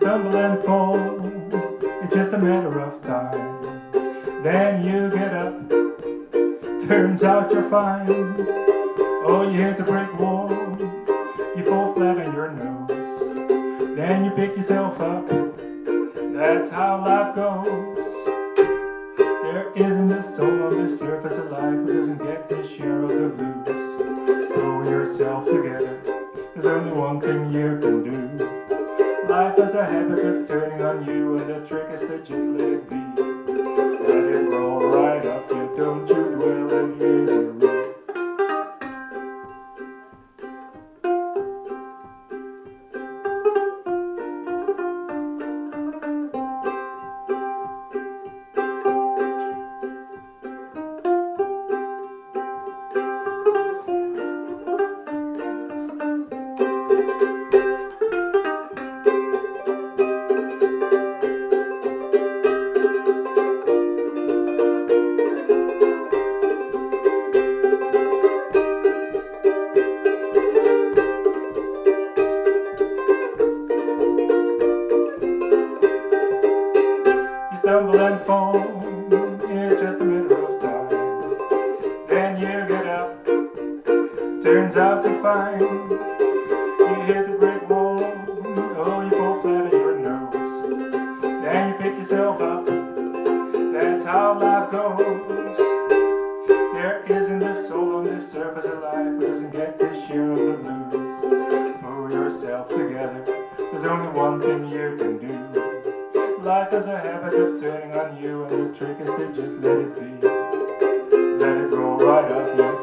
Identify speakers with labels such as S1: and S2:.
S1: stumble and fall, it's just a matter of time. Then you get up, turns out you're fine. Oh, you hit a brick wall, you fall flat on your nose. Then you pick yourself up, that's how life goes. There isn't a soul on this surface alive who doesn't get his share of the blues. Pull yourself together, there's only one thing you can do. Life has a habit of turning on you, and the trick is to just let it be. Let it roll right off you, don't you dwell in misery. Stumble and fall, it's just a matter of time. Then you get up, turns out you're fine. You hit a brick wall, oh, you fall flat on your nose. Then you pick yourself up, that's how life goes. There isn't a soul on this surface alive who doesn't get his share of the blues. Pull yourself together, there's only one thing you can do. Life has a habit of turning on you, and the trick is to just let it be. Let it roll right off you.